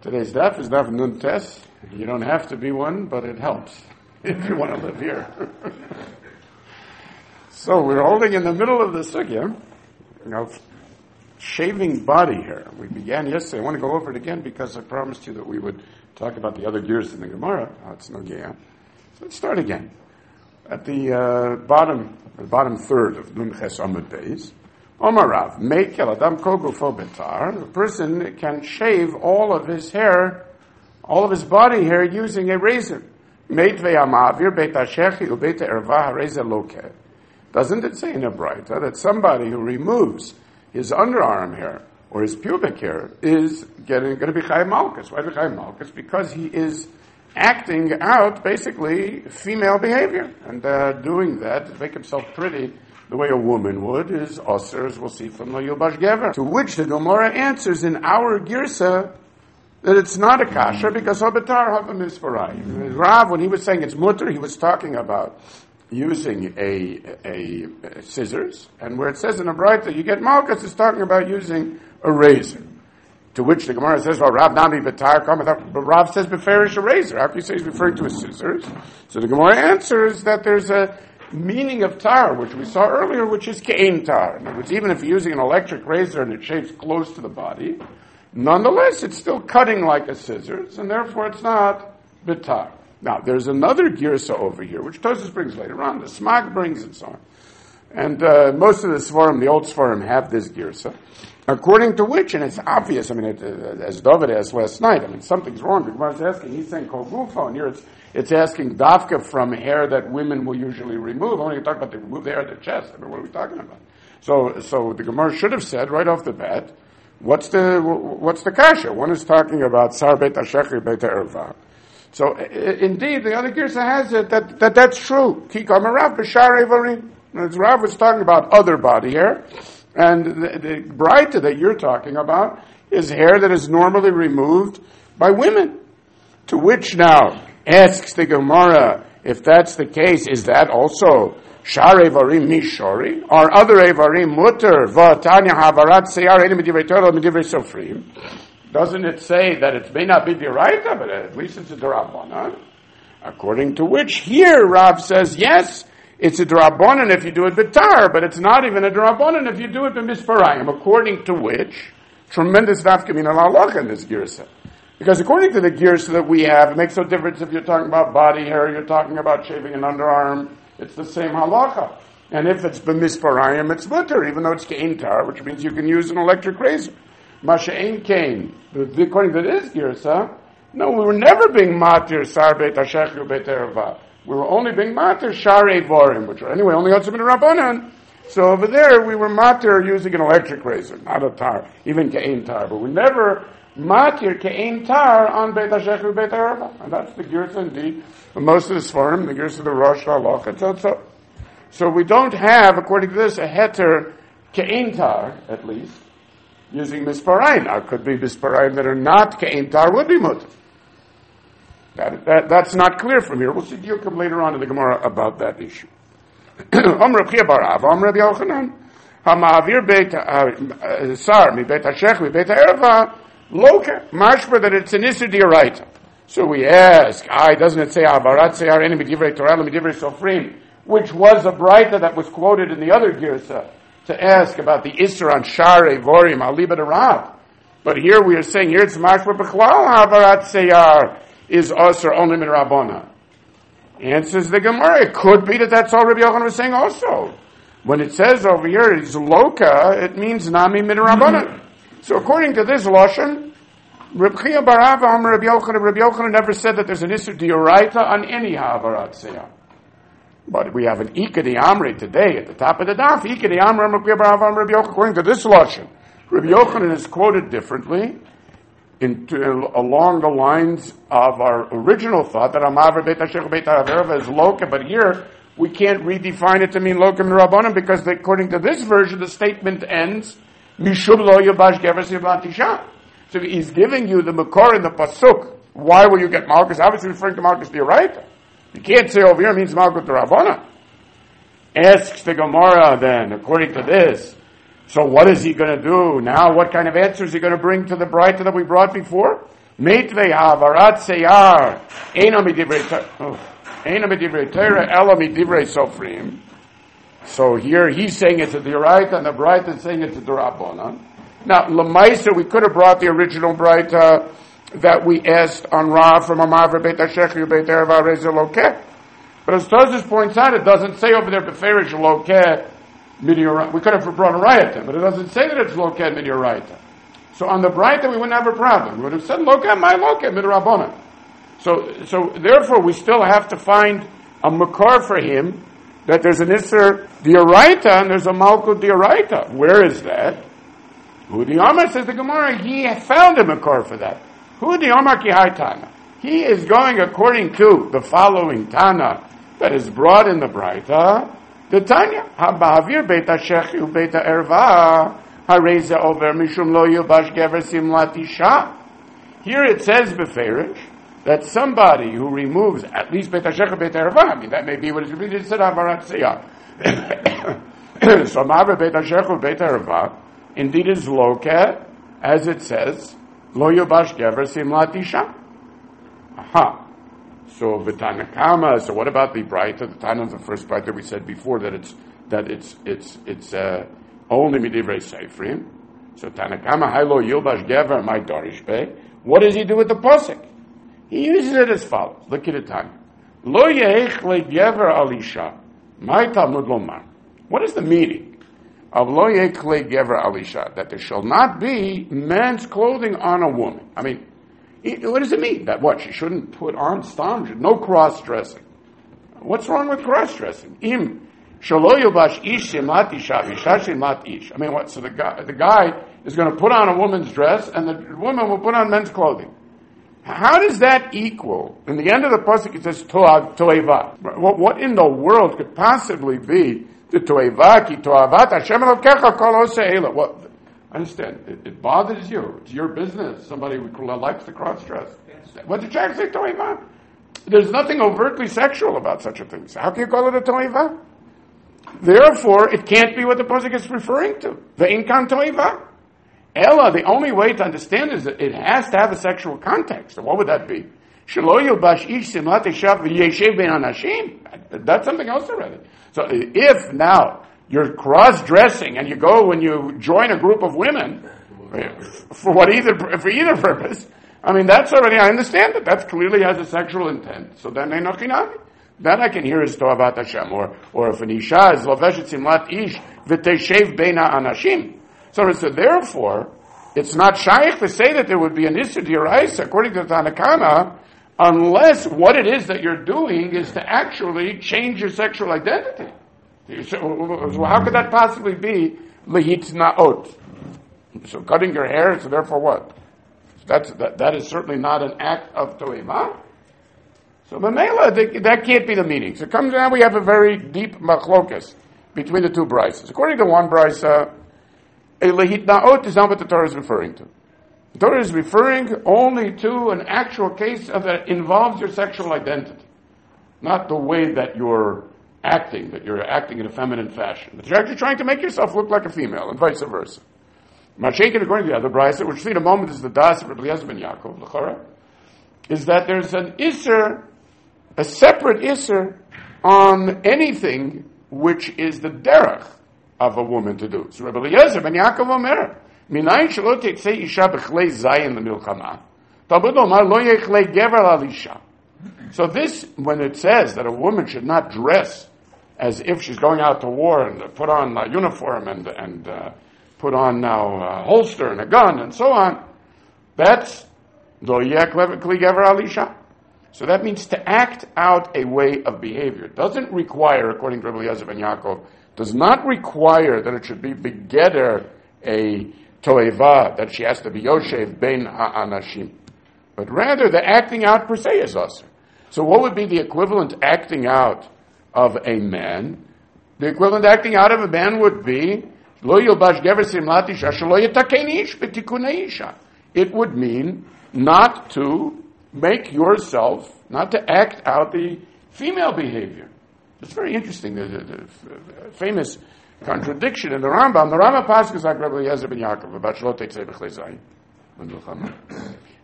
Today's daf is daf nun tes. You don't have to be one, but it helps if you want to live here. So we're holding in the middle of the sugya, shaving body hair. We began yesterday. I want to go over it again because I promised you that we would talk about the other gears in the Gemara. It's no gear. So let's start again. At the bottom third of Nun Ches Amud Beis, Omar Rav, make Adam Kol Gufo Betar. A person can shave all of his hair, all of his body hair, using a razor. Meit ve'amavir beit hashechi ubeit erva hareza lokeh. Doesn't it say in a Braita that somebody who removes his underarm hair or his pubic hair is going to be Chayim Malkus? Why is Chayim Malkus? Because he is acting out basically female behavior and doing that to make himself pretty the way a woman would is Osir, as we'll see from the Yilbash Gever. To which the Gemara answers in our Girsa that it's not a kasha because Habatar Havim is Farai. Rav, when he was saying it's mutter, he was talking about using a scissors, and where it says in a Braita you get Malkus, it's talking about using a razor. To which the Gemara says, well, Rav Nami Batar, but Rav says Beferish a razor. How can you say he's referring to a scissors? So the Gemara answers that there's a meaning of tar, which we saw earlier, which is ke'ein tar. In other words, even if you're using an electric razor and it shaves close to the body, nonetheless, it's still cutting like a scissors, and therefore it's not bitar. Now, there's another girsa over here, which Tosfos brings later on. The Smag brings and so on. And most of the Sforim, the old Sforim, have this girsa. According to which, and it's obvious, as David asked last night, something's wrong. The Gemara is asking, he's saying kol gufo, and here it's asking dafka from hair that women will usually remove. Only talk about they remove the hair at the chest. What are we talking about? So the Gemara should have said right off the bat, what's the kasha? One is talking about sar beit hashechri beit erva. So indeed, the other girsa has it that's true. Ki kama Rav b'shar evarim. Rav was talking about other body hair. And the Braita that you're talking about is hair that is normally removed by women. To which now asks the Gemara, if that's the case, is that also shar evarim mishori? Are other evarim mutter v'tanya havarat seyar eni medivrei Torah medivrei sofrim? Doesn't it say that it may not be deraita, but at least it's a derabanan? According to which here Rav says yes. It's a drabonin if you do it bitar, but it's not even a drabonin if you do it b'misparayim. According to which, tremendous nafkamin al-halacha in this girsa. Because according to the girsa that we have, it makes no difference if you're talking about body hair, you're talking about shaving an underarm, it's the same halacha. And if it's b'misparayim, it's mutter, even though it's ke'ein tar, which means you can use an electric razor. Masha ein kain. According to this girsa, no, we were never being matir sar beit hashechri beit erva. We were only being matir sharei vorim, which are anyway only also in Rabbanan. So over there we were matir using an electric razor, not a tar, even ke'ein tar. But we never matir ke'ein tar on beit hashechri beit erva, and that's the girsa indeed. But most of the svarim, the girsa of the Rosh Halacha. So we don't have, according to this, a heter ke'ein tar at least using misparayim. Now it could be misparayim that are not ke'ein tar would be mutter. That's not clear from here. We'll see Diukim later on in the Gemara about that issue. Om Reb Chia bar Ava, Om Reb Yochanan, HaMa'avir beit Sar, mi beit HaShech, mi beit HaErva, Loka, mashma that it's an Isser D'Oraita. So we ask, doesn't it say, Avarat Seyar Eni Midivrei Torah, Midivrei Sofrim, which was a Braita that was quoted in the other Girsa, to ask about the Isser on Sharei Vorim, Aliba Rav. But here we are saying, here it's mashma B'chlal, Avarat Seyar, is Osir only min Rabbana? Answers the Gemara, it could be that's all Rabbi Yochanan was saying also. When it says over here, it's Loka, it means Nami min Rabbana. So according to this Lashon, Reb Chia bar Ava, Rabbi Yochanan never said that there's an Isser D'Oraita on any Havarat Seyar. But we have an Ikadi Amri today at the top of the daf. Ikadi Amri, Reb Chia bar Ava, Rabbi Yochanan, according to this Lashon. Rabbi Yochanan is quoted differently, along the lines of our original thought that Amavar Beit HaShech Beit HaErva is Loka, but here we can't redefine it to mean Loka and Rabbanim because according to this version the statement ends Mishum Lo Yabash Gever Siblan Tisha. So he's giving you the Makor in the Pasuk. Why will you get Malkus? Obviously referring to Malkus D'Oraita. You can't say over here it means Malkus D'Rabbanan. Asks the Gemara then, according to this, so what is he going to do now? What kind of answer is he going to bring to the Braita that we brought before? Meitvei ha'avarat seyar, eino midivrei Torah, elo midivrei sofrim. So here he's saying it to the Oraita, and the Braita is saying it to the Rabbanan. Now, Lamaisa, we could have brought the original Braita that we asked on Rav from Amavra Beit HaShechir Beit Erva Reza Lokeh. But as Tozus points out, it doesn't say over there Beferish Lokeh Midioraita. We could have brought a Rayata, but it doesn't say that it's Lokeh Midioraita. So on the Braita, we wouldn't have a problem. We would have said Lokeh, my Lokeh, Midrabanan. So therefore, we still have to find a Makar for him, that there's an Isser Dioraita and there's a Malkut Dioraita. Where is that? Hudi Amar, says the Gemara, he found a Makar for that. Hudi Amar ki hai Tana. He is going according to the following Tana that is brought in the Braita. The Tanya, Ha'ba'avir Beit HaShechi u Beit HaErva, Hareza over Mishum lo yubash gever simlat isha. Here it says beferish that somebody who removes at least Beit HaShechi Beit HaErva, I mean that may be what it's repeated, it said Havarat Seyar. So Ma'avir Beit HaShechi Beit HaErva indeed is lokeh, as it says, lo yubash gever simlat isha. Aha. So v'tanakama. So what about the Braita? The Tana of the first Braita we said before that it's only midivrei seifrim. So Tanakama haylo yilbash gever my darish be. What does he do with the pasuk? He uses it as follows. Look at it, Tanya. Lo yeich legever alisha. My Talmud lomar. What is the meaning of lo yeich legever alisha? That there shall not be men's clothing on a woman. I mean, what does it mean? That what? She shouldn't put on stam, no cross-dressing. What's wrong with cross-dressing? Im shalo yubash ish shemlat isha v'isha shemlat ish. I mean, what? So the guy is going to put on a woman's dress, and the woman will put on men's clothing. How does that equal? In the end of the pasuk, it says toeva. What in the world could possibly be the toeva ki toavat Hashem elokecha kol oseh? What? Understand, it bothers you. It's your business. Somebody likes to cross-dress. What did Jack say, toiva? There's nothing overtly sexual about such a thing. So how can you call it a toiva? Therefore, it can't be what the pasuk is referring to. The inkan toiva. Ella, the only way to understand is that it has to have a sexual context. And what would that be? That's something else already. So if now you're cross-dressing and you go when you join a group of women for either purpose, I mean, that's already, I understand that. That clearly has a sexual intent. So then then I can hear is Toavat Hashem. Or if an Isha is Loveshet Simlat Ish V'teshev Beina Anashim. So therefore, it's not shaykh to say that there would be an Isser D'Oraisa, according to the Tanakama, unless what it is that you're doing is to actually change your sexual identity. So how could that possibly be lehitnaot? So cutting your hair, so therefore what? That is certainly not an act of toeva. So Mamela, that can't be the meaning. So it comes down, we have a very deep machlokas between the two brises. According to one brisa, a lehitnaot is not what the Torah is referring to. The Torah is referring only to an actual case that involves your sexual identity, not the way that you're acting in a feminine fashion. But you're actually trying to make yourself look like a female, and vice versa. Mashenkin, according to the other brisa, which in a moment is the das of Rabbi Eliezer ben Yaakov, l'chara, is that there's an isser, a separate isser, on anything which is the derech of a woman to do. So Rabbi Eliezer ben Yaakov omer, minayin shelo tetzei isha b'chlei zayin l'milchama, Talmud omar lo yechlei gever l'alisha. So this, when it says that a woman should not dress as if she's going out to war and put on a uniform and put on now a holster and a gun and so on, that's lo yechlei gever alisha. So that means to act out a way of behavior. It doesn't require, according to Rabbi Eliezer ben Yaakov, does not require that it should be begetter a toeva, that she has to be yoshev bein ha'anashim. But rather, the acting out per se is usher. So what would be the equivalent acting out of a man? The equivalent acting out of a man would be, lo yilbash gever simlat isha shelo yetaken ish b'tikunei isha. It would mean not to make yourself, not to act out the female behavior. It's very interesting. There's a famous contradiction in the Rambam. The Rambam passes like Rabbi Eliezer ben Yaakov about shelo tetzei b'chlei zayin.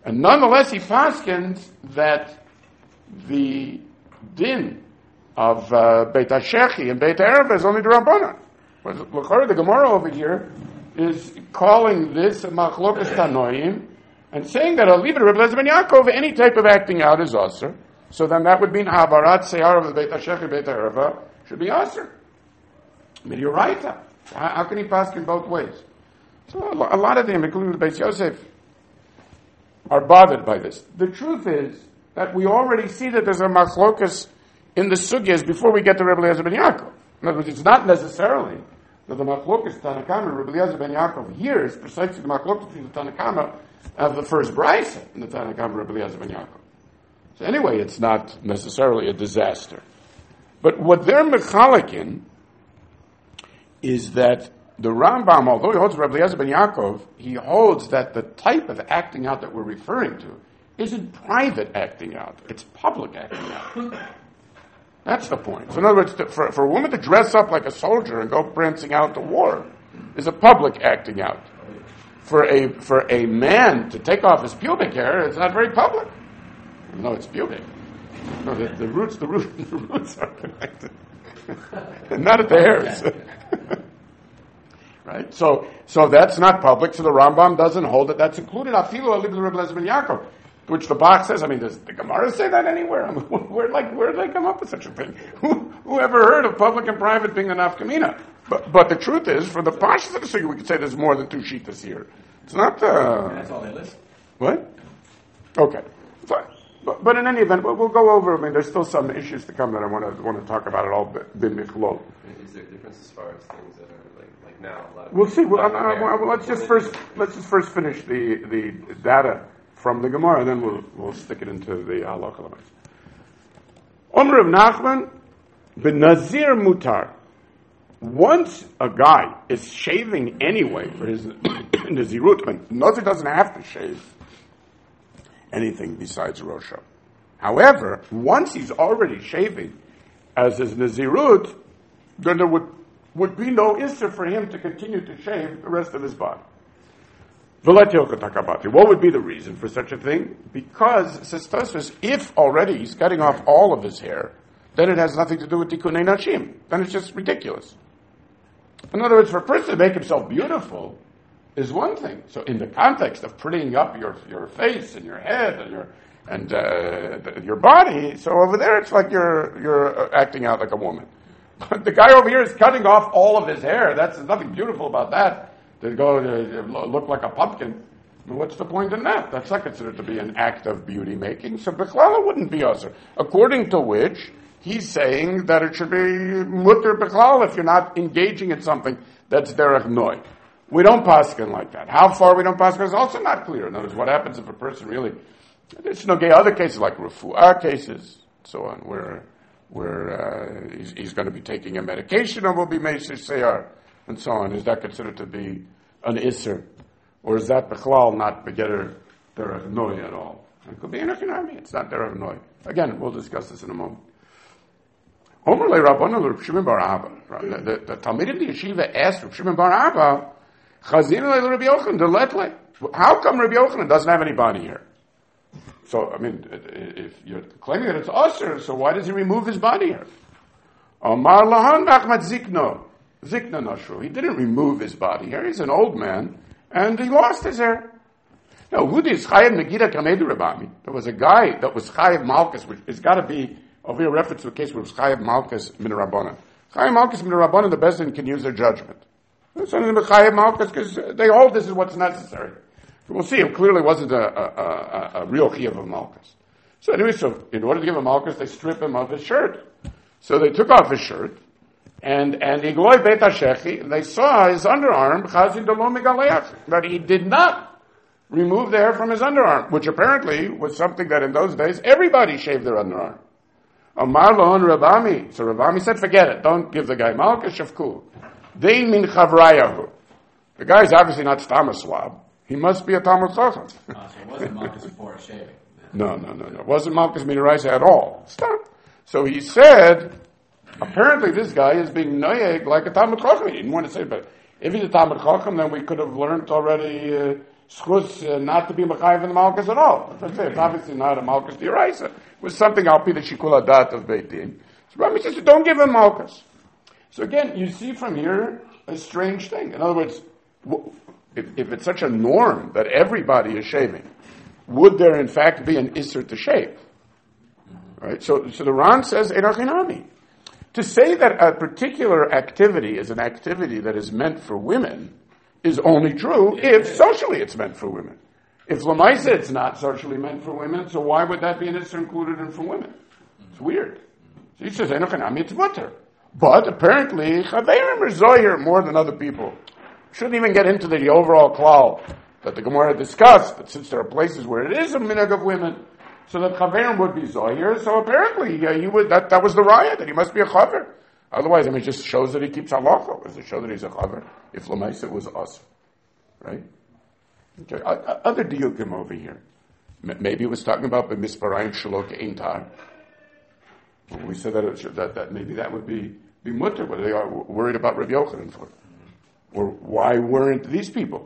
And nonetheless, he paskins that the din of Beit HaShechi and Beit HaEreva is only the Rabbanan. The Gemara over here is calling this a machlokas tanoim and saying that I'll leave it Rebbe Eliezer ben Yaakov, any type of acting out is aser. So then that would mean Habarat Seyar of the Beit HaShechi, Beit HaEreva should be aser. I mean, you're right. How can he paskin both ways? So a lot of them, including the Beis Yosef, are bothered by this. The truth is that we already see that there's a machlokas in the sugyas before we get to Rebbe Eliezer ben Yaakov. In other words, it's not necessarily that the machlokas Tanakama and Rebbe Eliezer ben Yaakov here is precisely the machlokas between the Tanakama of the first brisa and the Tanakama Rebbe Eliezer ben Yaakov. So anyway, it's not necessarily a disaster. But what they're mechalikin is that the Rambam, although he holds Rebbe Eliezer ben Yaakov, he holds that the type of acting out that we're referring to isn't private acting out, it's public acting out. That's the point. So in other words, for a woman to dress up like a soldier and go prancing out to war is a public acting out. For a man to take off his pubic hair, it's not very public. No, it's pubic. No, the roots are connected. Not at the hairs. Right? So that's not public, so the Rambam doesn't hold that that's included. Afilu alib Rebbe Eliezer ben Yaakov. Which the Bach says, I mean, does the Gemara say that anywhere? I mean, where did they come up with such a thing? Who ever heard of public and private being the nafkamina? But the truth is, for the Pashas of the Sugi, we could say there's more than two shitas here. It's not That's all they list. What? Okay. But in any event, we'll go over, I mean, there's still some issues to come that I want to talk about it all bimichlol. Is there a difference as far as things that are like now? A lot of We'll see. Let's just first finish the data from the Gemara, and then we'll stick it into the halakha limits. Omer of Nachman, benazir mutar. Once a guy is shaving anyway for his nazirut, but nazir doesn't have to shave anything besides rosha. However, once he's already shaving as his nazirut, then there would be no issur for him to continue to shave the rest of his body. What would be the reason for such a thing? Because, says Tosfos, if already he's cutting off all of his hair, then it has nothing to do with tikkunei nashim. Then it's just ridiculous. In other words, for a person to make himself beautiful is one thing. So in the context of prettying up your face and your head and your body, so over there it's like you're acting out like a woman. But the guy over here is cutting off all of his hair. There's nothing beautiful about that. To go look like a pumpkin. What's the point in that? That's not considered to be an act of beauty making. So Bechlala wouldn't be usher. According to which, he's saying that it should be mutter Bechlala if you're not engaging in something that's derech noi. We don't paskin like that. How far we don't paskin is also not clear. In other words, what happens if a person really... There's no other cases like refuah cases, so on, where he's going to be taking a medication and will be meisher seyar. And so on. Is that considered to be an isser? Or is that bechlal not begetter derech noi at all? It could be an economy. It's not derech noi. Again, we'll discuss this in a moment. Omer le Rabbanu Reb Shimon bar Abba. The Talmid in the yeshiva asked Reb Shimon bar Abba, Chazin le Rabbi Yochanan de letle. How come Rabbi Yochanan doesn't have any body here? So, I mean, if you're claiming that it's usher, so why does he remove his body here? Omar lahan b'achmat zikno. Zikna Nashru. He didn't remove his body hair. He's an old man, and he lost his hair. Now, who is Chayav Megiddo Kamedu Rabami? There was a guy that was Chayav Malkus, which has got to be over here reference to a case where it was Chayav Malkus Min Rabbanan. Chayav Malkus Min Rabbanan, the Bezdin can use their judgment. It's only Chayav Malkus because they hold this is what's necessary. We'll see. It clearly wasn't a real Chayav of Malkus. So anyway, in order to give him Malkus, they strip him of his shirt. So they took off his shirt. And Igloi Beit HaShechi, they saw his underarm, Chazin Delo Megaleach, that he did not remove the hair from his underarm, which apparently was something that in those days everybody shaved their underarm. Amar Lohon Rabami. So Rabami said, forget it, don't give the guy Malka Shafku. Dein min Chavrayahu. The guy's obviously not Stam Swab. He must be a Talmud Chacham. So it wasn't Malchus before shaving. No. It wasn't Malchus Minaraisa at all. Stop. So he said, apparently this guy is being noyeg like a Talmud Chacham. He didn't want to say, but if he's a Talmud Chacham, then we could have learned already schus not to be mechayiv in the malchus at all. It's obviously not a malchus d'oraisa. It was something al pi the shikul hadat of Beit Din. So Rami says, don't give him malchus. So again, you see from here a strange thing. In other words, if it's such a norm that everybody is shaving, would there in fact be an isser to shave? Right? So the Ran says, Erachinami. To say that a particular activity is an activity that is meant for women is only true if socially it's meant for women. If Lamaisa it's not socially meant for women, so why would that be an isser included in for women? It's weird. So he says, Erachinami, it's mutter. But apparently, Chaveirim are zohir more than other people. Shouldn't even get into the overall klal that the Gemara discussed, that since there are places where it is a minhag of women, so that Chaveirim would be zohir, so apparently he would, that was the raya, that he must be a chaver. Otherwise, it just shows that he keeps halacha. Does it show that he's a chaver? If Lamaisa was us. Right? Okay. Other diukim over here. Maybe it was talking about the misparayim shalok eintar. We said that maybe that would be mutter. What they are worried about Rabbi Yochanan for? Or why weren't these people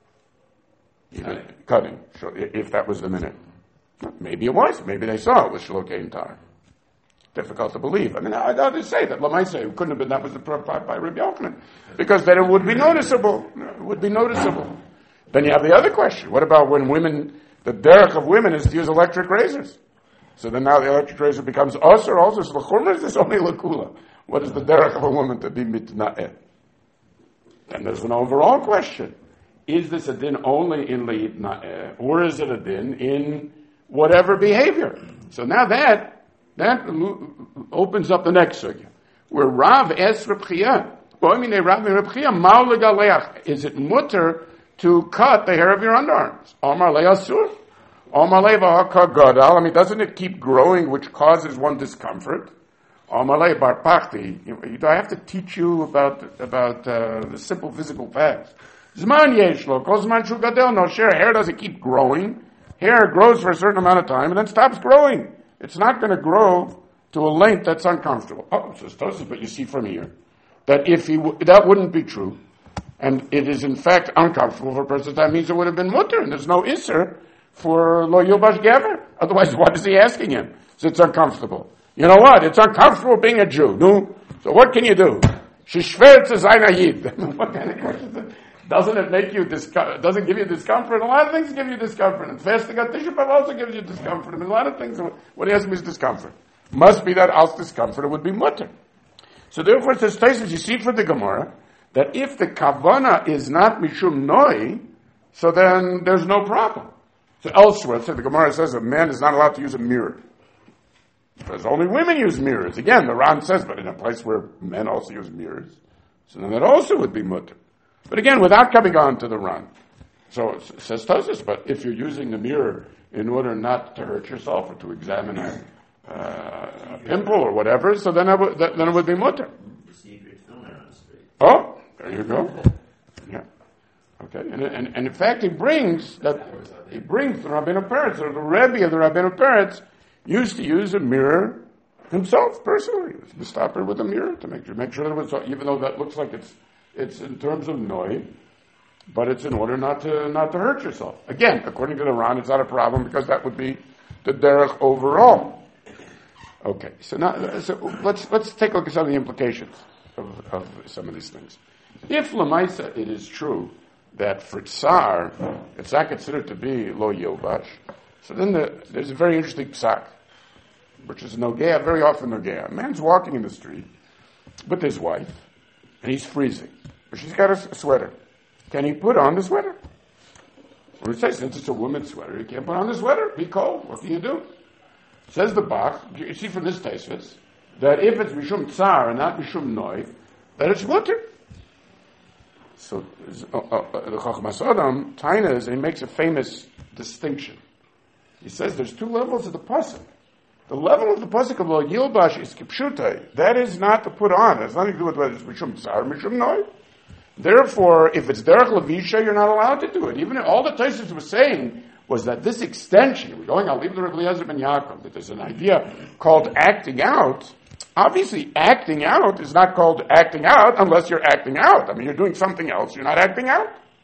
cutting? So if that was the minute, maybe it was. Maybe they saw it was Shalok Ein Tar. Difficult to believe. I mean, I'd just say that Lamaisa it couldn't have been that was the by Rabbi Yochanan, because then it would be noticeable. It would be noticeable. Then you have the other question: what about when women? The derech of women is to use electric razors. So then now the electric razor becomes us or also l'chumra, is this only l'kula? What is the derech of a woman to be mitna'eh? Then there's an overall question. Is this a din only in le'itna'eh, or is it a din in whatever behavior? So now that opens up the next sugya, where Rav asks Reb Chia, is it mutter to cut the hair of your underarms? Omar le'asur. I mean, doesn't it keep growing, which causes one discomfort? Do I have to teach you about the simple physical facts? Hair doesn't keep growing. Hair grows for a certain amount of time and then stops growing. It's not going to grow to a length that's uncomfortable. Oh, says Tosfos, but you see from here that that wouldn't be true, and it is in fact uncomfortable for a person. That means it would have been mutter, and there's no isser for lo yilbash gever. Otherwise, what is he asking him? So it's uncomfortable. You know what? It's uncomfortable being a Jew. No? So what can you do? Shishver tzayna. What kind of question is that? Doesn't it make you doesn't give you discomfort? A lot of things give you discomfort. And fasting on Tisha B'Av also gives you discomfort. I mean, a lot of things, what he has me is discomfort. Must be that als discomfort, it would be mutter. So therefore it says, Tosfos, you see for the Gemara, that if the kavana is not mishum noi, so then there's no problem. So elsewhere, so the Gemara says a man is not allowed to use a mirror. Because only women use mirrors. Again, the Ran says, but in a place where men also use mirrors. So then that also would be mutter. But again, without coming on to the Ran. So it says Tosfos, but if you're using the mirror in order not to hurt yourself or to examine a pimple or whatever, so then it would be mutter. Oh, there you go. Yeah. Okay. And in fact, he brings the Rabbeinu Peretz, or the Rebbe of the Rabbeinu Peretz, used to use a mirror himself personally. He was mistapper with a mirror to make sure that it was, even though that looks like it's in terms of noi, but it's in order not to hurt yourself. Again, according to the Ran, it's not a problem because that would be the derech overall. Okay, so let's take a look at some of the implications of some of these things. If Lamaisa it is true that for tsar it's not considered to be lo yilbash, so then there's a very interesting psak, which is nogea, very often nogea. A man's walking in the street with his wife, and he's freezing, but she's got a sweater. Can he put on the sweater? Or it says, since it's a woman's sweater, he can't put on the sweater. Be cold. What can you do? Says the Bach, you see from this Tosfos, that if it's mishum tsar and not mishum noi, that it's mutter. So the Chachmas Adam Tainas, and he makes a famous distinction. He says there's two levels of the pasuk. The level of the pasuk of lo yilbash is kipshutai. That is not to put on. It has nothing to do with whether it's mishum tsar or mishum noi. Therefore, if it's derech levisha, you're not allowed to do it. Even all the Tosfos was saying was that this extension, we're going, I'll leave the Rebbe Eliezer ben Yaakov, that there's an idea called acting out. Obviously, acting out is not called acting out unless you're acting out. I mean, you're doing something else, you're not acting out.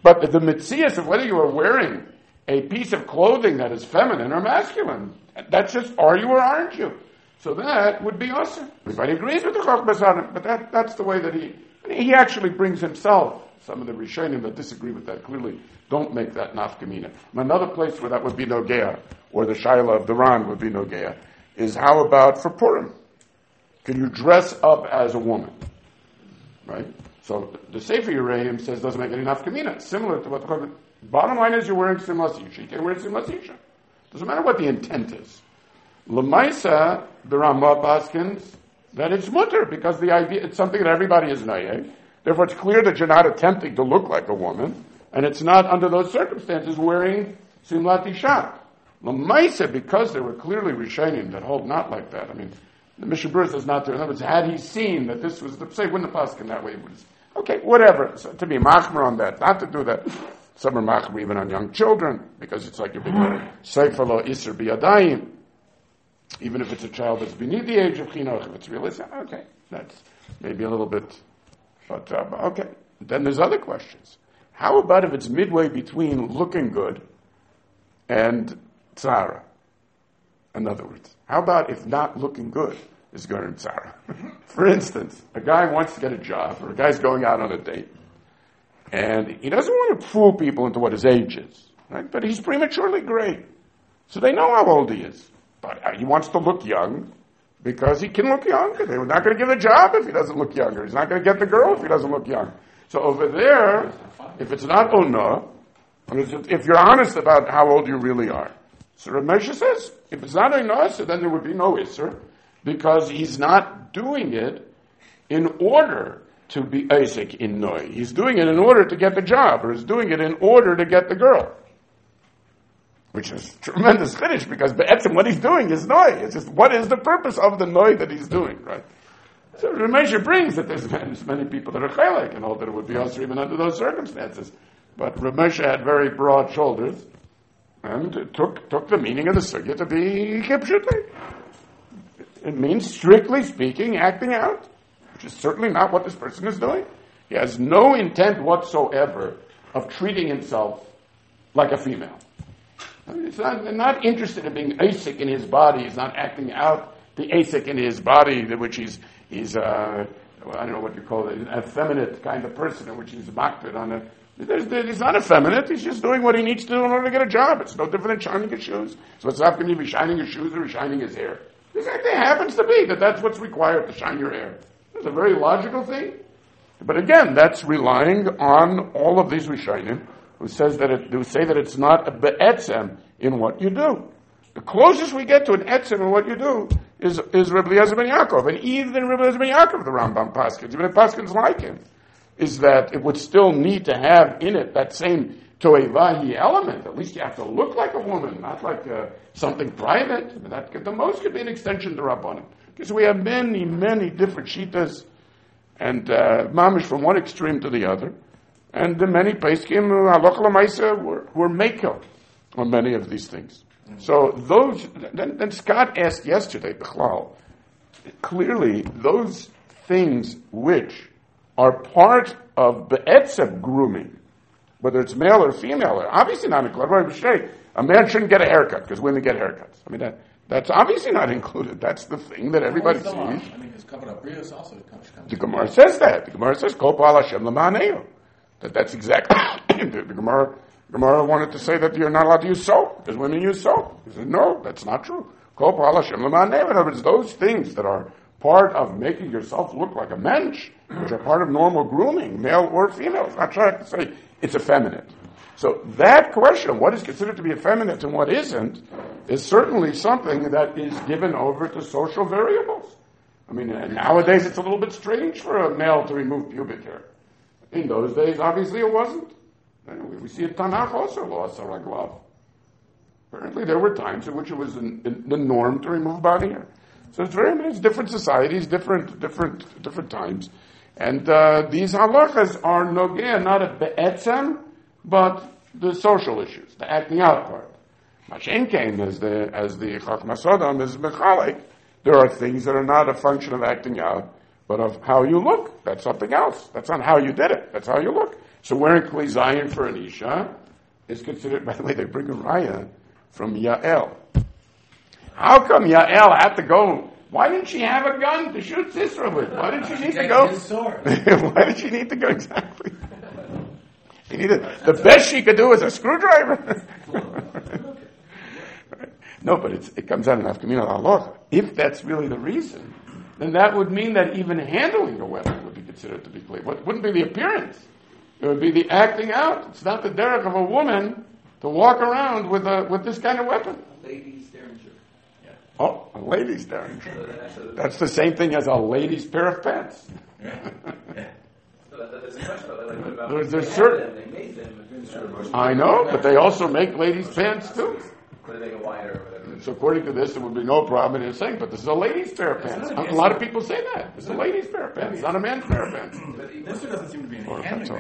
But the mitzias of whether you are wearing a piece of clothing that is feminine or masculine, that's just, are you or aren't you? So that would be awesome. Everybody agrees with the Chochmas Adam, but that's the way that he actually brings himself. Some of the Rishonim that disagree with that clearly don't make that nafkamina. Another place where that would be nogea, or the shaila of the Ran would be nogea, is how about for Purim? Can you dress up as a woman? Right? So the Sefer Yereim says doesn't make any nafkamina. Similar to what the Chochmas. Bottom line is you're wearing simlas isha. You can't wear simlas isha. Doesn't matter what the intent is. L'maisa, the Ramah paskins, that it's mutter, because the idea, it's something that everybody is nayeh. Therefore it's clear that you're not attempting to look like a woman, and it's not under those circumstances wearing simlat isha. L'maisa, because there were clearly Rishonim that hold not like that. I mean, the Mishnah Berurah says not to. In other words, had he seen that this was the, say, wouldn't have paskin that way, it would have, okay, whatever. So to be machmer on that, not to do that. Some are machmer even on young children, because it's like a big sefer lo iser biyadayim. Even if it's a child that's beneath the age of chinuch, if it's realistic, okay, that's maybe a little bit, but okay. Then there's other questions. How about if it's midway between looking good and tzara? In other words, how about if not looking good is going tzara? For instance, a guy wants to get a job, or a guy's going out on a date, and he doesn't want to fool people into what his age is, right? But he's prematurely gray. So they know how old he is. But he wants to look young because he can look younger. They're not going to give a job if he doesn't look younger. He's not going to get the girl if he doesn't look young. So over there, if it's not Ona, if you're honest about how old you really are. So Rav Moshe says, if it's not Ona, so then there would be no Isser, because he's not doing it in order to be Isaac in Noi. He's doing it in order to get the job, or he's doing it in order to get the girl. Which is tremendous finish, because be'etzim what he's doing is Noi. It's just, what is the purpose of the Noi that he's doing, right? So Rav Moshe brings that there's many people that are chaylik, and all that it would be also even under those circumstances. But Rav Moshe had very broad shoulders, and took the meaning of the sugya to be kipshutai. It means, strictly speaking, acting out, which is certainly not what this person is doing. He has no intent whatsoever of treating himself like a female. He's not interested in being Asik in his body. He's not acting out the Asik in his body, which he's I don't know what you call it, an effeminate kind of person, in which he's makted on it. He's not effeminate. He's just doing what he needs to do in order to get a job. It's no different than shining his shoes. So what's up? Can you be shining his shoes or shining his hair? It happens to be that's what's required to shine your hair. It's a very logical thing. But again, that's relying on all of these Rishonim who say that it's not a be'etzem in what you do. The closest we get to an etzem in what you do is Rebbe Eliezer ben Yaakov, and even Rebbe Eliezer ben Yaakov, the Rambam Paskins, even if Paskins like him, is that it would still need to have in it that same toevahi element. At least you have to look like a woman, not like something private. The most could be an extension to Rabbanim, because we have many, many different shitas, and mamish from one extreme to the other. And the many Peskim, Halacha L'Maisa, were Mekel on many of these things. So those, then Scott asked yesterday, Bechlal, clearly those things which are part of Be'etzeb grooming, whether it's male or female, are obviously not included. A man shouldn't get a haircut because women get haircuts. I mean, that's obviously not included. That's the thing that everybody sees. I mean, his covered up Brios also comes. The Gemara says that. The Gemara says, Kol Pa'al Hashem L'Ma'aneu. That's exactly the Gemara wanted to say that you're not allowed to use soap because women use soap. He said, no, that's not true. Kol Pa'al Hashem L'Ma'aneu. In other words, those things that are part of making yourself look like a mensch, which are part of normal grooming, male or female. It's not trying to say it's effeminate. So that question, what is considered to be effeminate and what isn't, is certainly something that is given over to social variables. I mean, nowadays it's a little bit strange for a male to remove pubic hair. In those days, obviously, it wasn't. We see it Tanakh also lost a glove. Apparently, there were times in which it was the norm to remove body hair. So it's different societies, different times, and these halachas are nogea, not a be'etzem, but the social issues, the acting out part. Mashen came as the Chachmas Adam is mechalek. There are things that are not a function of acting out, but of how you look. That's something else. That's not how you did it. That's how you look. So wearing Kli Zayin for an Isha is considered, by the way, they bring a raya from Yael. How come Yael had to go? Why didn't she have a gun to shoot Sisera with? Why did she need to go? Why did she need to go exactly? She needed, the best she could do was a screwdriver. No, but it comes out in Afkamina Halacha. If that's really the reason, then that would mean that even handling a weapon would be considered to be Kli. What wouldn't be the appearance? It would be the acting out. It's not the derech of a woman to walk around with this kind of weapon. A lady's derringer. Yeah. Oh, a lady's derringer. That's the same thing as a lady's pair of pants. There's a question about There's certain. They made them. I know, but they also make ladies' pants too. But they make it wider or whatever. So according to this, there would be no problem in saying, but this is a lady's pair of pants. A lot of people say that. It's a lady's pair of pants, not a man's pair of pants. This doesn't seem to be any handling.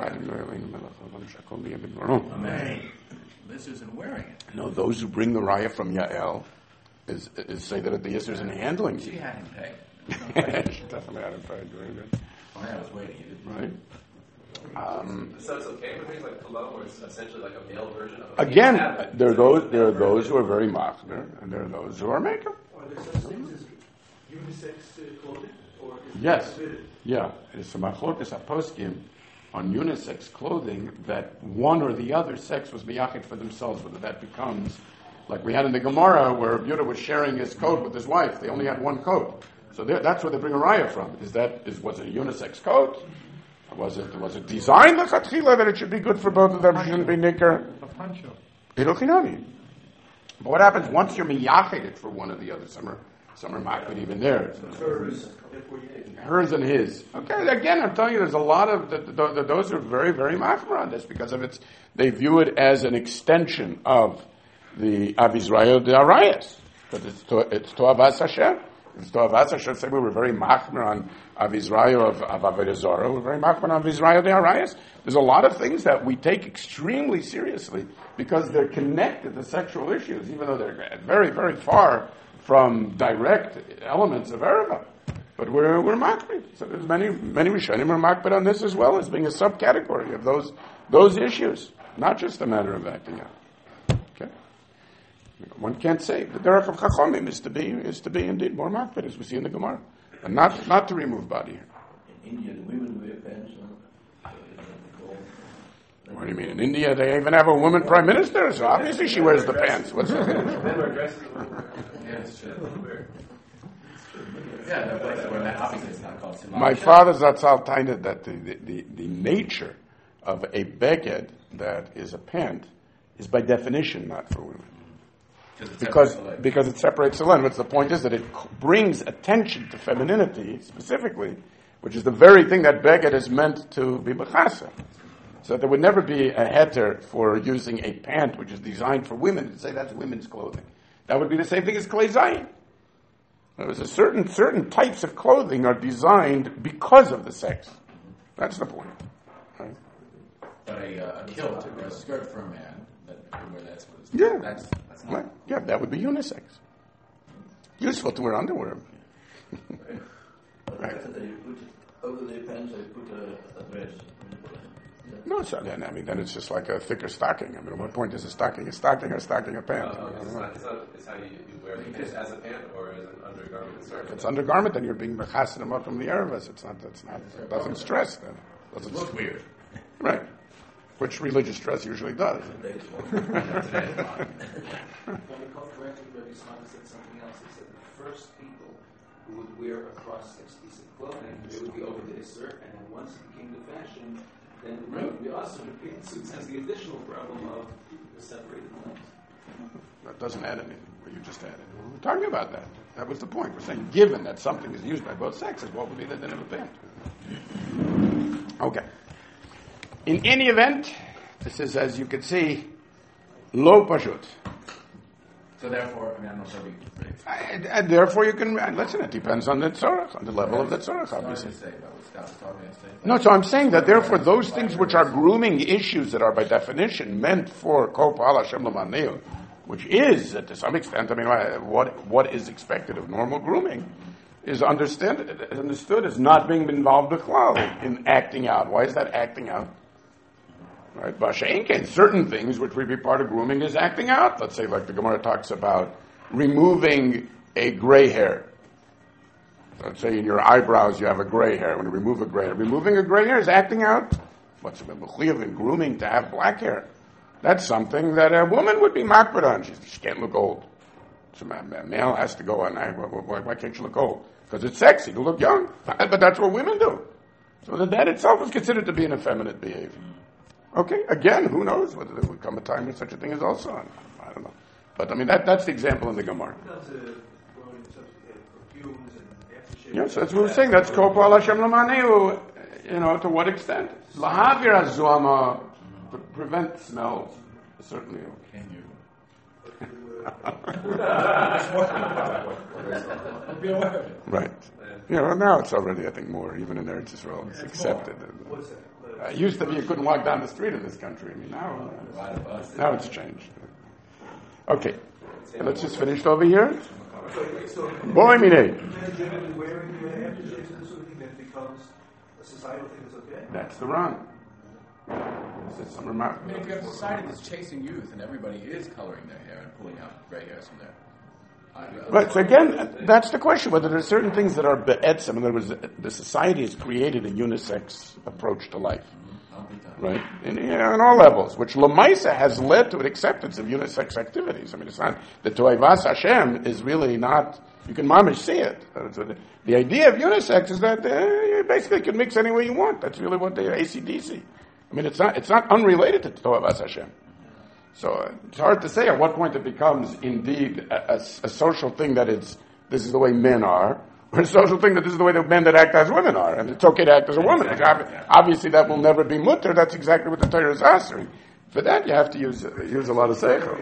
Amen. This isn't wearing it. No, those who bring the raya from Yael is say that the Yisr is in handling. She had him She definitely had him pegged during it. Oh, I was waiting. He didn't. Right. So it's okay with things like Cologne, where it's essentially like a male version of Again, there are those who are very machmir, and there are those who are makeup. Are there such things as unisex clothing? Or is Yes. it forbidden? Yeah. It's a machlokas aposkim on unisex clothing that one or the other sex was miyachid for themselves, whether that becomes, like we had in the Gemara, where Yehuda was sharing his coat with his wife. They only had one coat. So that's where they bring a raya from. Was it a unisex coat? Was it designed l'chatchila that it should be good for both of them? Shouldn't be nicker. A poncho. But what happens once you're miyachid for one or the other? Some are makbid even there. Hers and his. Okay, again, I'm telling you, there's a lot of those are very, very machmir on this because of they view it as an extension of the Av Yisrael D'Arayas. But it's Toavas Hashem. It's Toavas Hashem. Say we were very machmir on Av Yisrael of Avodah Zarah. We're very machmir on Av Yisrael D'Arayas. There's a lot of things that we take extremely seriously because they're connected to sexual issues, even though they're very, very far from direct elements of Ereva. But we're makbid. So there's many Rishonim are makbid on this as well as being a subcategory of those issues, not just a matter of acting out. Okay, one can't say the derech of Chachomim is to be indeed more makbid, as we see in the Gemara, and not to remove body hair. In India, the women wear pants. What do you mean? In India, they even have a woman prime minister, so obviously she wears the pants. What's that? Men wear dresses. Yes, sure. Yeah, no, but obviously it's not called simon. My father's Zatzal tainted that the nature of a beged that is a pant is by definition not for women. Because it separates the line. What's the point is that it brings attention to femininity specifically, which is the very thing that beged is meant to be b'chasa. So there would never be a heter for using a pant which is designed for women to say that's women's clothing. That would be the same thing as Kli Zayin. There's a certain types of clothing are designed because of the sex. That's the point. Right? But a kilt or a skirt for a man, where that's what it's Yeah. That's not. Right. Yeah, that would be unisex. Useful to wear underwear. Right. Over their pants, they put a dress. No, it's not. I mean, then it's just like a thicker stocking. I mean, at what point is a stocking or stocking a pant? It's how you wear it just as a pant or as an undergarment. If it's undergarment, then you're being mechasin up from the erevas. It doesn't stress then. It looks weird. Right. Which religious dress usually does. When we call correctly, Rabbi Simon said something else. He said the first people who would wear a cross-sex piece of clothing, they would be over the Isser, and then once it became the fashion, then we also has the additional problem of the separated lines. That doesn't add anything. What you just added. We're talking about that. That was the point. We're saying, given that something is used by both sexes, what would be the din of a pant? Okay. In any event, this is, as you can see, lo pashut. So therefore, I'm not sure And therefore, you can listen. It depends on the tzorach, on the level of the tzorach, obviously. No, so I'm saying that therefore, those things which are grooming issues that are by definition meant for kol pa'al Hashem l'maneu, which is to some extent, I mean, what is expected of normal grooming, is understood as not being involved in acting out. Why is that acting out? Right? Vasha'inken, certain things which would be part of grooming is acting out. Let's say, like the Gemara talks about removing a gray hair. Let's say in your eyebrows you have a gray hair. When you remove a gray hair, removing a gray hair is acting out. What's the mechuyev in grooming to have black hair? That's something that a woman would be makbid on. She can't look old. So a male has to go on. Why can't you look old? Because it's sexy to look young. But that's what women do. So that itself is considered to be an effeminate behavior. Okay, again, who knows whether there would come a time when such a thing is also on. I don't know. But I mean, that's the example in the Gemara. Yes, that's what we're saying. That's Kol Pa'al Hashem L'Maneu. To what extent? Lahavir Azuama, prevent smells, certainly. Can you? Right. Now it's already, I think, more, even in Eretz Israel, it's accepted. It used to be you couldn't walk down the street in this country. I mean, now it's changed. Okay. Let's just finish over here. Boy, mine. That's the run. If you have a society that's chasing youth and everybody is coloring their hair and pulling out gray hairs from there. Right, so again, that's the question, whether there are certain things that are be'etzem. In other words, the society has created a unisex approach to life. Right? On all levels, which Lamaisa has led to an acceptance of unisex activities. I mean, it's not, the Toivas Hashem is really not, you can mamish see it. The idea of unisex is that you basically can mix any way you want. That's really what the ACDC. I mean, it's not unrelated to Toivas Hashem. So it's hard to say at what point it becomes indeed a social thing that this is the way men are, or a social thing that this is the way the men that act as women are, and it's okay to act as a woman. Obviously, that will never be mutter. That's exactly what the Torah is answering. For that, you have to use a lot of seichel.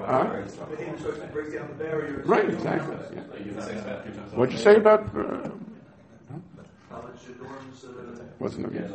Right, exactly. Yeah. What'd you say about? Wasn't okay.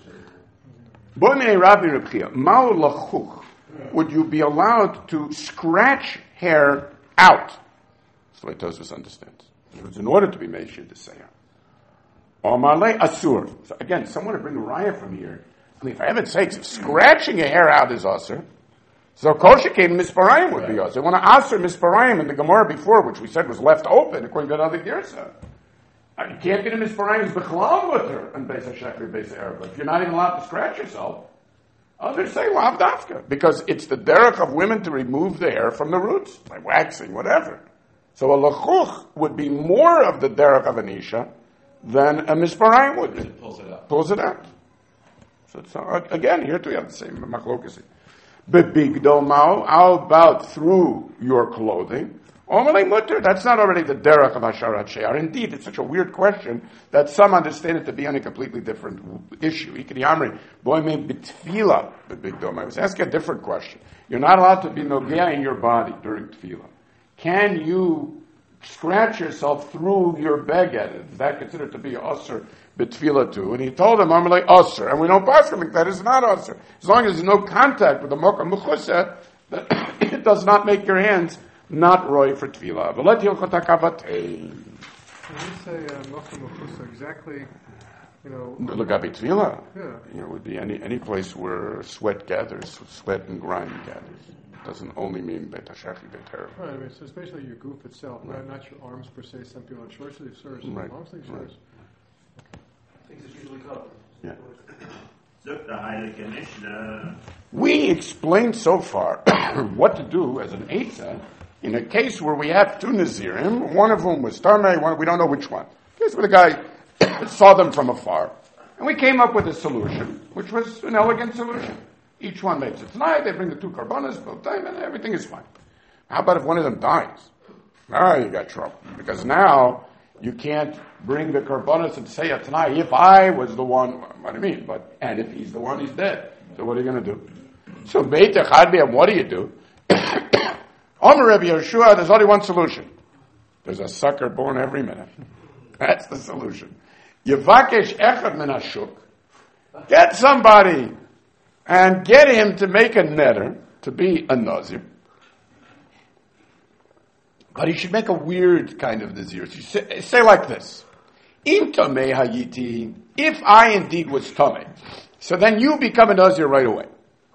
Would you be allowed to scratch hair out? That's the way Tosfos understands. It was in order to be Meishir to say. Omale Asur. So again, someone to bring a raya from here. I mean, for heaven's sakes, if scratching a hair out is Asur, so Koshikain Misparayim would be Asur. When Asur Misparayim in the Gemara before, which we said was left open, according to another Girsa, you can't get a Misparayim B'chalal Mutter and Beis HaShechri, Beis HaErba. If you're not even allowed to scratch yourself, others say Lav Dafka, because it's the derech of women to remove the hair from the roots, by waxing, whatever. So a lachuch would be more of the derech of an isha than a misparayim would be. It pulls it out. So it's, again, here too we have the same machlokas. Bebigdo mao, how about through your clothing? Omalei mutter, that's not already the derech of Hasharat She'ar. Indeed, it's such a weird question that some understand it to be on a completely different issue. Ikri Amri, boy me bitfila, bebigdo mao. I was asking a different question. You're not allowed to be nogea in your body during tefillah. Can you scratch yourself through your beged? Is that considered to be usher b'tefillah too? And he told him, Amalei usher. And we don't pass him that it's not usher. As long as there's no contact with the mokam mechuseh, it does not make your hands not roy for tefillah. But let hilchot hakavatein. When you say mokam mechuseh, exactly, L'gabi tefillah. Yeah. It would be any place where sweat gathers, sweat and grime gathers. Doesn't only mean Beit HaShechri, Beit HaErba. Right, I mean, so especially your goof itself, not your arms per se. Some people have short sleeve shirts, Right. long sleeve Right. shirts. Things that's usually covered. Yeah. We We explained so far what to do as an Eitzah in a case where we have two Nazirim, one of whom was Tamei, we don't know which one. Case where the guy saw them from afar. And we came up with a solution, which was an elegant solution. Each one makes it tonight, they bring the two karbanos, both time, and everything is fine. How about if one of them dies? You got trouble. Because now you can't bring the karbanos and say it tonight, if I was the one, what do you mean? And if he's the one, he's dead. So what are you going to do? So Beit Echad, what do you do? Omer Rabbi Yehoshua, there's only one solution. There's a sucker born every minute. That's the solution. Yevakesh echad min hashuk. Get somebody and get him to make a neder, to be a nazir. But he should make a weird kind of nazir. So you say like this: Im tamei hayiti, if I indeed was tamei, so then you become a nazir right away.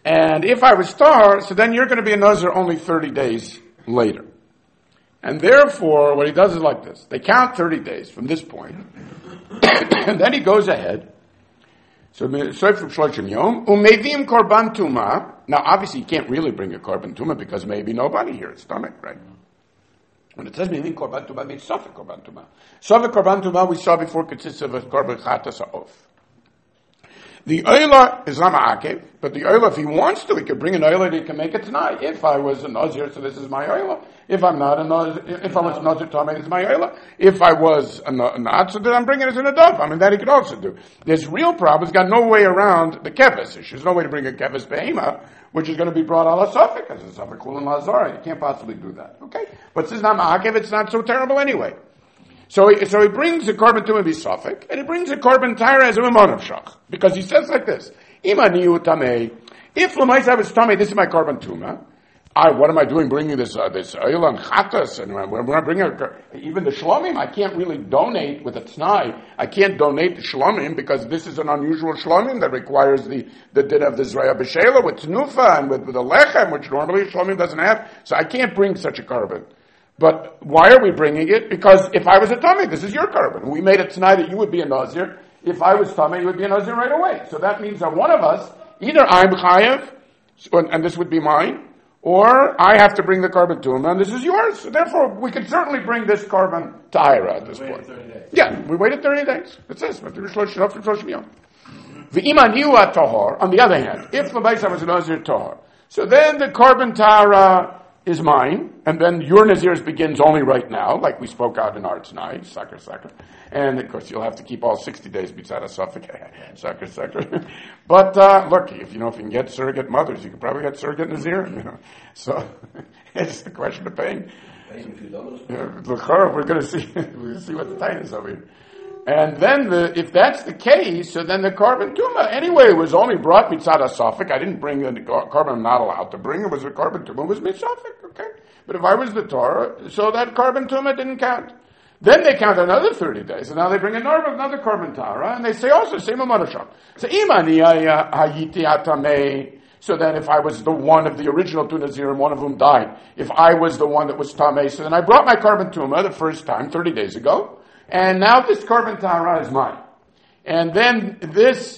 And if I was tar, so then you're going to be a nazir only 30 days later. And therefore, what he does is like this. They count 30 days from this point. And then he goes ahead. So, Sefer Shloshim Yom, Umevim Korban Tuma. Now, obviously, you can't really bring a Korban Tuma because maybe nobody here is stomach, right? When it says Mevim Korban Tuma, it means Sofek Korban Tuma. Sofek Korban Tuma, we saw before, consists of a Korban Chatas Ha'of. The Oila is not Ma'akev, but the Oila, if he wants to, he could bring an Oila that he can make it tonight. If I was a Nazir, so this is my Oila. If I'm not a Nazir, if I was a Nazir, this is my Oila. If I was not, so then I'm bringing it as an Adov. I mean, that he could also do. There's real problem. He's got no way around the Keves issue. There's no way to bring a Keves Behema, which is going to be brought ala Sofek, as a Sofek Kulun Lazar. You can't possibly do that. Okay? But since it's not Ma'akev, it's not so terrible anyway. So he brings a korban tumah b'safek, and he brings a korban taira as a mamonav shach, because he says like this: Imaniu tamei. If l'maisa I was tamei, this is my korban tumah. What am I doing? Bringing this oil and chatas, and when I bring even the shlomim, I can't really donate with a t'nai. I can't donate the shlomim because this is an unusual shlomim that requires the din of the zraya b'shela with tnufa and with the lechem, which normally shlomim doesn't have. So I can't bring such a korban. But why are we bringing it? Because if I was a Tameh, this is your korban. We made it tonight that you would be a Nazir. If I was Tameh, you would be a Nazir right away. So that means that one of us, either I'm Chayev, and this would be mine, or I have to bring the korban to him, and this is yours. So therefore, we can certainly bring this korban to Ira at this point. 30 days. Yeah, we waited 30 days. That's it. V'imaniu tahor. On the other hand, if the Baisa was a Nazir tahor, so then the korban Tara is mine, and then your Nazirs begins only right now, like we spoke out in Arts Night, sucker. And of course, you'll have to keep all 60 days beside a suffix, sucker. But, look, if you can get surrogate mothers, you can probably get surrogate Nazir, So, it's the question of paying. We're going to see what the time is over here. And then if that's the case, so then the korban tuma anyway was only brought mitzad asafik. I didn't bring the korban I'm not allowed to bring. It was the korban tuma was mitzafik, okay? But if I was the Torah, so that korban tuma didn't count. Then they count another 30 days, and now they bring another korban tara, and they say also same amount of sham. So imani hayiti atamei. So then if I was the one of the original two Nazirim, one of whom died, if I was the one that was tamei, so then I brought my korban tuma the first time 30 days ago. And now this korban tahara is mine. And then this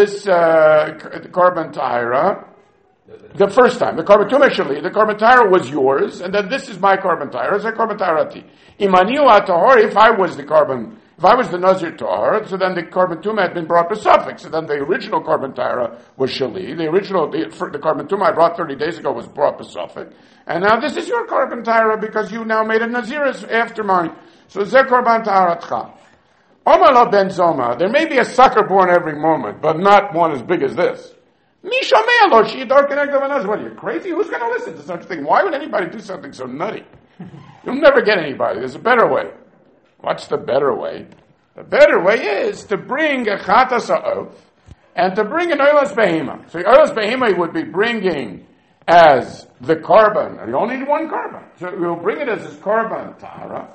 korban tahara, the first time, the korban tumah shali, the korban tahara was yours, and then this is my korban tahara, it's a korban taharati. Imaniu atahor, if I was the Nazir tahar, so then the korban tumah had been brought to suffix. So then the original korban tahara was shali, the korban tumah I brought 30 days ago was brought to suffix. And now this is your korban tahara because you now made a Nazir after mine. So Zeh Korban Taharatcha. Omar lo ben Zoma. There may be a sucker born every moment, but not one as big as this. Mishamea lo shidar kenegdo v'naz. What, are you crazy? Who's going to listen to such a thing? Why would anybody do something so nutty? You'll never get anybody. There's a better way. What's the better way? The better way is to bring a chatas ha'of and to bring an oilas behema. So the oilas behema would be bringing as the korban. You only need one korban. So we'll bring it as his korban tahara.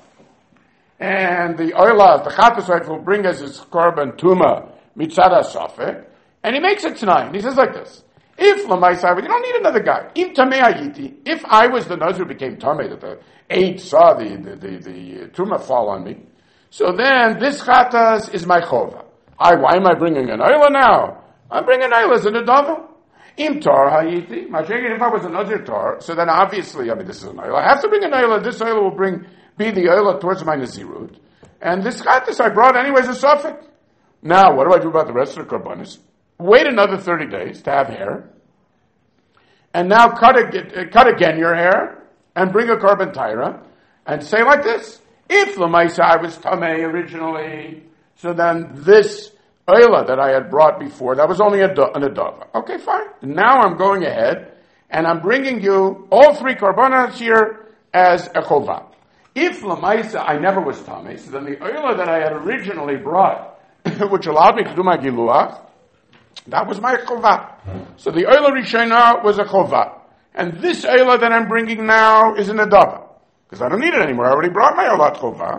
And the oila, the chatasite will bring us his korban tuma mitzada safek, and he makes it tonight. He says like this: if l'maisai, you don't need another guy. Im tamei hayiti. If I was the nazir who became tamei, that the eight saw the tuma fall on me, so then this chatas is my chova. Why am I bringing an oila now? I'm bringing oila as an adava. Im tar hayiti. If I was a nazir tar, so then obviously, this is an oila. I have to bring an oila. This oila will be the oila towards my nazirut. And this chatas I brought anyways a suffix. Now, what do I do about the rest of the korbanos? Wait another 30 days to have hair. And now cut again your hair and bring a korban taira and say like this: if l'maisa I was tamei originally, so then this oila that I had brought before, that was only an adava. Okay, fine. Now I'm going ahead and I'm bringing you all three korbanos here as a chovah. If l'maisa I never was tamei, so then the oila that I had originally brought, which allowed me to do my giluach, that was my chovah. So the oila rishona was a chovah, and this oila that I'm bringing now is an adava, because I don't need it anymore. I already brought my oila chovah,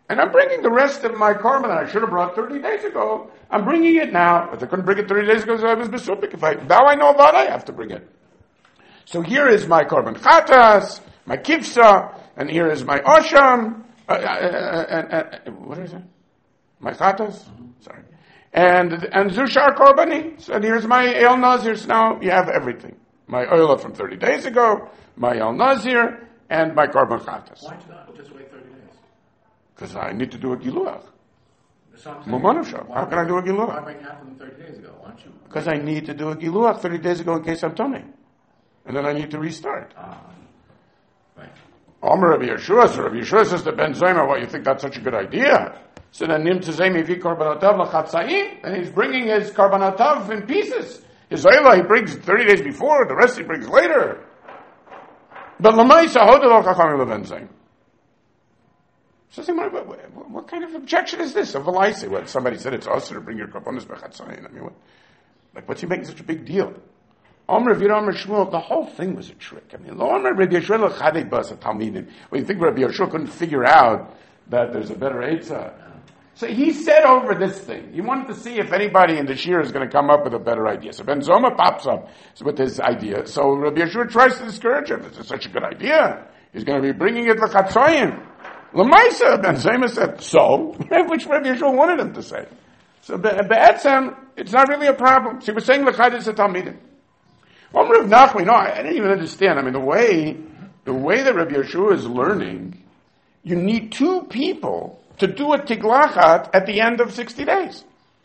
And I'm bringing the rest of my korban that I should have brought 30 days ago. I'm bringing it now. But I couldn't bring it 30 days ago, so I was besupik. Now I know about it, I have to bring it. So here is my korban chatas, my kivsa, and here is my osham, what is it? My chatas? Sorry. And zushar korbani. So here's my El Nazir. So now you have everything. My oil from 30 days ago, my El Nazir, and my korban chatas. Why don't you not just wait 30 days? Because I need to do a giluach. So How can I do a why giluach? make half of them 30 days ago? Why don't you? Because I need to do a giluach 30 days ago in case I'm tummy. And then I need to restart. Right. Omer Rabbi Yeshua, so Rabbi Yeshua says to Ben Zoma, "What, you think that's such a good idea?" So then Nim Tzezemi vi korbanatav lachatzaim, and he's bringing his korbanatav in pieces. His oila he brings 30 days before, the rest he brings later. But l'maisa hodel chachamim leBen Zoma. So what kind of objection is this? Of Valaisi, when somebody said it's also to bring your korbanos bechatzaim. I mean, what's he making such a big deal? Omer Rabbi Shmuel, the whole thing was a trick. I mean, Omer Rabbi Yeshua l'chadei bas talmidim. When you think Rabbi Yeshua couldn't figure out that there's a better eitzah. So he said over this thing. He wanted to see if anybody in the shir is going to come up with a better idea. So Ben Zoma pops up with his idea. So Rabbi Yeshua tries to discourage him. This is such a good idea. He's going to be bringing it l'chatzoyim. L'maisa, Ben Zoma said, so? Which Rabbi Yeshua wanted him to say. So Be'etzem, it's not really a problem. So he was saying l'chadei talmidim. Omer Rav Nachman, I didn't even understand. I mean, the way that Rabbi Yeshua is learning, you need two people to do a tiglachat at the end of 60 days.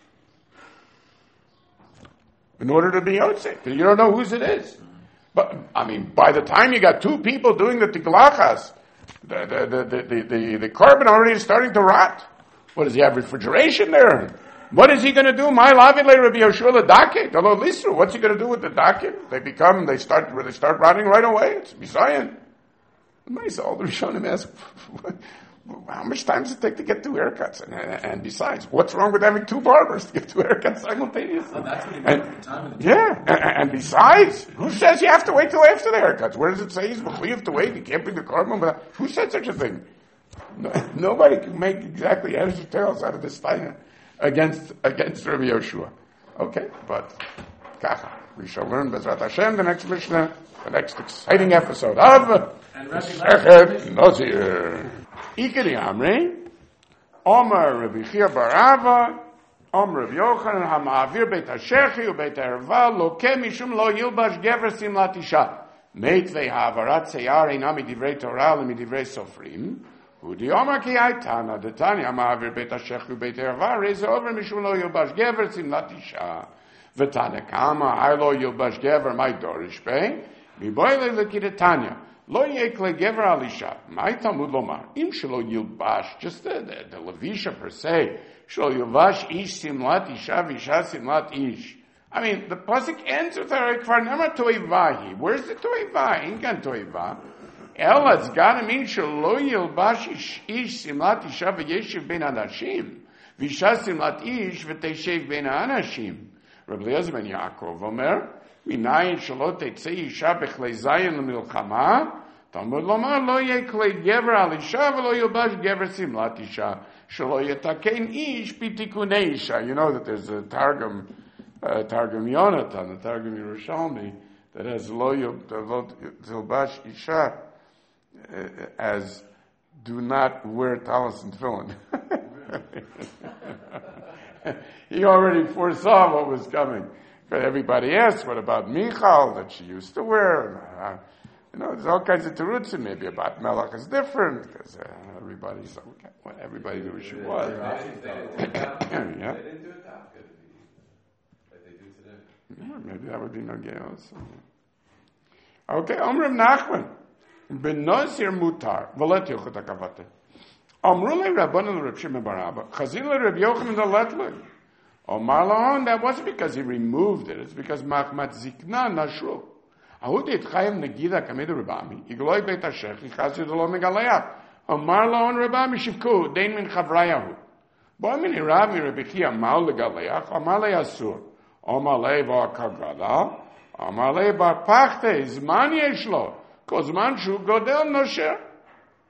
In order to be yotze, because you don't know whose it is. But, I mean, by the time you got two people doing the tiglachas, the carbon already is starting to rot. What, does he have refrigeration there? What is he going to do? My lavile Rabbi Yeshua l'daket. Hello, Lisru. What's he going to do with the daket? They start rotting right away. It's Misayan. Nice. All the Rishonim ask, how much time does it take to get two haircuts? And besides, what's wrong with having two barbers to get two haircuts simultaneously? Oh, that's what he meant. Time of the and besides, who says you have to wait till after the haircuts? Where does it say you have to wait? You can't bring the carbon. But who said such a thing? Nobody can make exactly heads or tails out of this thing against Rabbi Yoshua. Okay, but kacha. We shall learn Bezrat Hashem the next Mishnah, the next exciting episode of Masechet Nazir. Ikari Amri, Omer Rabbi Chia Barava, Omer Rabbi Yochanan Hamavir Beit Hashechi uBeit Erva Loke Mishum Lo Yilbash Gever Simlat Isha Meitvei Havarat Seyar Einam Midivrei Torah LeMidivrei Sofrim. Udi Omer Ki Aitana Detanya Hamavir Beit Hashechi uBeit Erva Reza Over Mishum Lo Yilbash Gever Simlat Isha V'Tanekama Hai Lo Yilbash Gever Mai Dorish Bei Miboile Lekidetanya. Lo yekle gever alisha. My Talmud lomar. Im shelo yilbash. Just the levisha per se. Shelo yilbash ish simlat isha visha simlat ish. I mean, the pasuk ends with a kvar nema toivahi. Where's the toiva? Ingan toiva. Ela, it's gotta mean shelo yilbash ish simlat isha v'yeshiv ben anashim. Visha simlat ish v'teishev ben anashim. Rabbi Eliezer ben Yaakov omer. Minayin shelo tetzei isha bechlei zayin l'milchama. Talmud lomar lo yeklei gever al isha v'lo yilbash gever simlat isha shelo yetakein ish b'tikunei isha. You know that there's a Targum Yonatan, a Targum Yerushalmi that has lo yilbash isha as do not wear talis and tefillin. He already foresaw what was coming. But everybody asks, what about Michal that she used to wear? There's all kinds of terutzim. Maybe about Melech is different because everybody knew who she was. They didn't do it that good like they do today. Yeah, maybe that would be Nogea also. Okay, Omer Nachman. Ben Nazir mutar. V'let yochot hakavate. Amrulei Rabbanan Reb Shimon bar Abba. Chazil Reb Yochanan Letloi. Omar Lahon, that wasn't because he removed it. It's because Machmat Zikna Nashru. Ahudit Chayim Negida Kamed Rebami. Igloi Beit Hashech. Chazil Dolo Megalayat. Omar Lahon Rebami Shivku. Dein Min Chavrayahu. Boamin Irami Rebichia Maul Legalayach. Omar Le Asur. Omar Le Bar Kagada. Omar Le Bar Pachte. Zman Yeshlo. Kozman Shu Godel Nosher.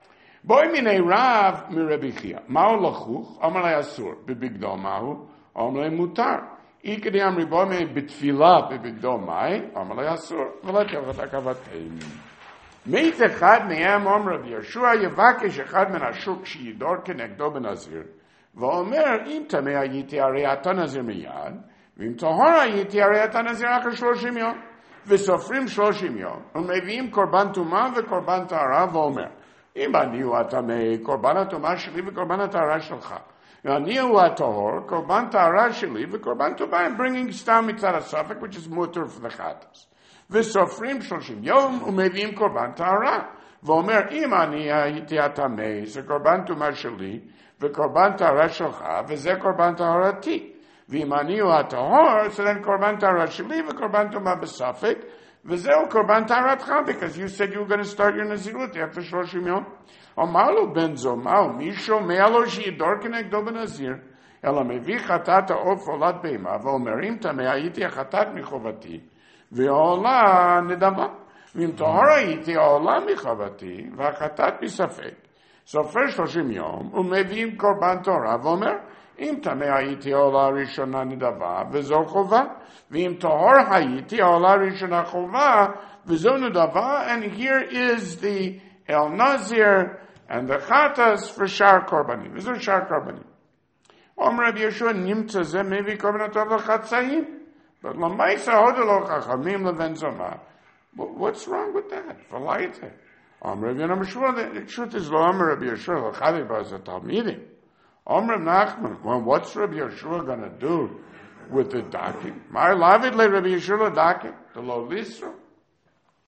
Boy minei Rav mi Rabbi Chia. Mao lachuch, amalei asur. Bebigdo mahu, amalei mutar. Ikedi amri boy me bitfila bebigdo mai, amalei asur. V'let yavot akavatein. Meit echad me'em Rav Yeshua yevakesh echad min ashuk sheyidor kenegdo benazir. V'omer im tamei hayiti arei ata nazir miyad. V'im tahor hayiti arei ata nazir achar 30 yom. V'sofrim 30 yom. U'mevi'im korban tumah v'korban tahara v'omer. אם אני הוא הטמא, קורבן הטומאה שלי וקורבן הטהרה שלך. ואני הוא הטהור, קורבן טהרה שלי וקורבן טומאה, I'm bringing סתם מצד הספק, which is mutter for the חטס. וסופרים 30 יום ומביאים קורבן טהרה. ואומר, אם אני הייתי הטמא, זה קורבן טומאה שלי וקורבן טהרה שלך, וזה קורבן טהרתי. ואם אני הוא הטהור, זה קורבן טהרה שלי וקורבן טומאה בספק, וזהו קורבן טהרתך, because you said you were going to start your נזירות after 30 יום. אמר לו בן זומא, מי שומע לו שידור כנגדו בנזיר, אלא מביא חטאת העוף עולת בהמה, ואומר, אם טמא הייתי החטאת מחובתי, והעולה נדבה. ואם טהור הייתי העולה מחובתי, והחטאת מספק, סופר 30 יום, ומביאים קורבן טהרה, ואומר, אם טמא הייתי העולה הראשונה נדבה, וזו חובה. ואם טהור הייתי העולה הראשונה חובה, וזו נדבה, and here is the El Nazir and the Chatas for Shar Korbanim. וזו Shar Korbanim. אומר רבי יהושע, נמצא זה מביא קורבנותיו לחצאים, but למעשה הודו לו חכמים לבן זומא. What's wrong with that? ולייטה. אומר רבי יהושע, the truth is לא אומר רבי יהושע, לחדי בזה תלמידים. Omer Nachman, well, what's Rabbi Yeshua going to do with the docket? Mar lavid le Rabbi Yeshua docket, the lo lisro.